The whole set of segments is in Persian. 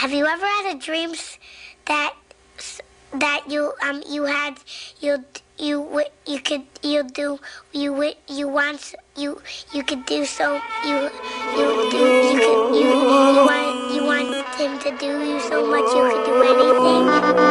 Have you ever had a dream that you had you could do so you want him to do you so much you could do anything.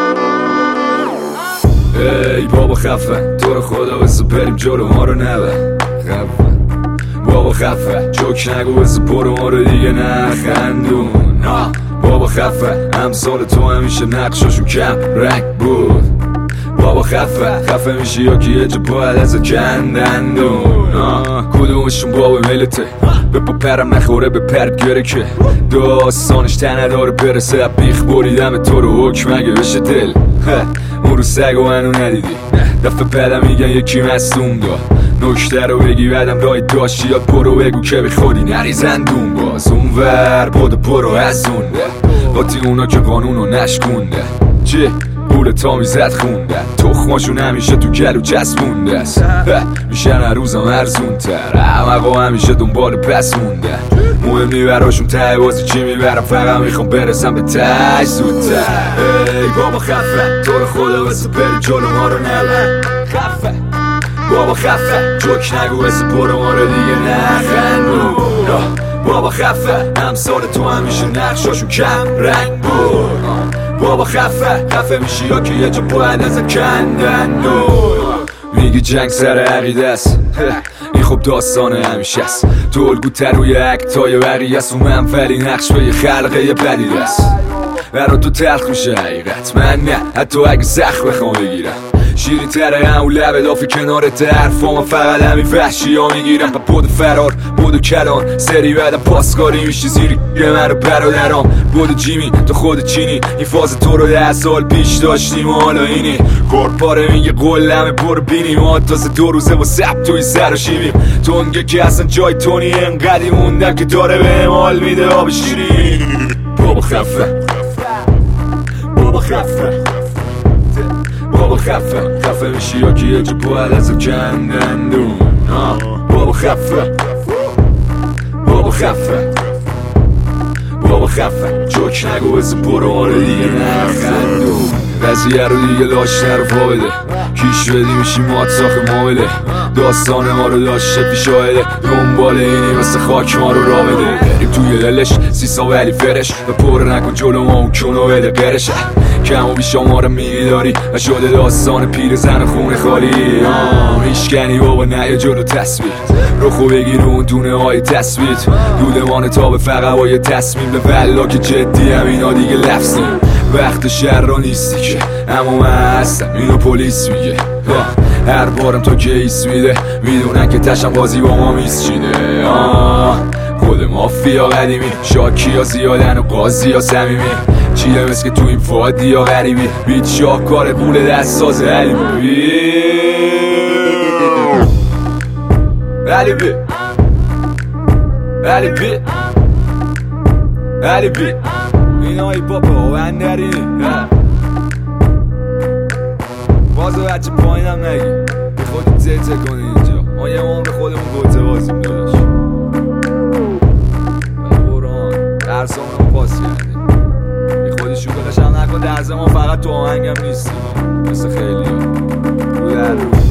ای بابا خفه تو رو خدا بسو بریم جلو ما رو نبر خفه بابا خفه جوک نگو بسو برو ما رو دیگه نخندون بابا خفه امثال تو همیشه نقشاشون کم رنگ بود بابا خفه میشی یا که یه جا باید از کندندون کدومشون بابا ملته به پا پرم نخوره به پرد گره که داستانش تنه داره برسه بیخ بریدم تو رو حکم اگه بشه دل اون رو سگ و منو ندیدی دفعه بعدم میگن یکی مصدوم داد نکته رو بگی بعدم رای داشتی یاد برو بگو که بی خودی نریزندون باز اون ور بودو برو ازونده باتی اونا که قانونو نشکونده چه بوله تا میزد خونده تخماشون همیشه تو گلو چسبونده است میشن هر روزم ارزون تر احمقا همیشه دنبال پس مونده مهم نی براشون ته بازی چی میبرم فقط میخوام برسم به ته زودتر ای بابا خفه تو رو خدا بسه بری جلو ما رو نبر خفه بابا خفه جوک نگو بسه برو ما رو دیگه نخندون بابا خفه امثال تو همیشه نقشاشون کم رنگ بود بابا خفه میشی یا که یه جا باید از کندندون میگی جنگ سر عقیده است این خب داستان همیشه است تو الگوتر روی اکتای بقیه است و منفلی نقش به یه خلقه یه پدیده است برا تو تلخ میشه حقیقت من نه حتی اگه سخت بخوام بگیرم شیرین تره همون لبه دافی کنارت حرفا فقط همین وحشی ها میگیرم بود فرار بود کلان سری بعدم پاسکاری میشی زیری یه من رو برادرام بود جیمی تو خود چینی این فاز تو رو 10 سال پیش داشتیم و حالا اینی کارپاره میگه قلمه برو بینیم ما تازه 2 روزه با سب توی سر و شیبیم تونگه که اصلا جای تونی انقدی موندم که داره به حال میده آب شیرین بابا خفه بابا خفه بابا خفه میشی یا که یه جا باید از کندندون بابا خفه بابا خفه جوک نگو بزه برو ما رو دیگه نخندون قضیه رو دیگه لاش نرو پا بده کیش بدی میشی مات ساخ معامله داستان ما رو داشته پیش شاهده دنبال اینی مثل خاک ما رو را بده بریم توی دلش سیسا ولی فرش و پر نکن جلو ما اون کنو بده قرشه کم و بیشا ما رو میداری و شده داستان پیر زن خونه خالی میشکنی بابا نه جلو تصویر رخو بگیر اون دونه های تصویر دودمان تا به فقط با یه تصمیم به ولا که جدی هم اینا دیگه لفظیم وقت شهر را نیستی که اما من هستم اینو پلیس میگه هر بارم تو کیس میده میدونن که تشم بازی با ما میسچیده خود مافیا قدیمی شاکی ها زیادن و قاضی ها سمیمی چیه مثل که تو این فادی ها غریبی بیت شاهکار قول دست ساز علی اینایی بابا و اندرینی بازو بچه پایینم نگی به خودت زیته کنی اینجا ما یه مان به خودمون گوته بازیم داداش قرآن درسامونم پاس کردیم بی خودی شوکلش هم نکن درس ما فقط تو آهنگم نیستیم مثل خیلی ها رو در رو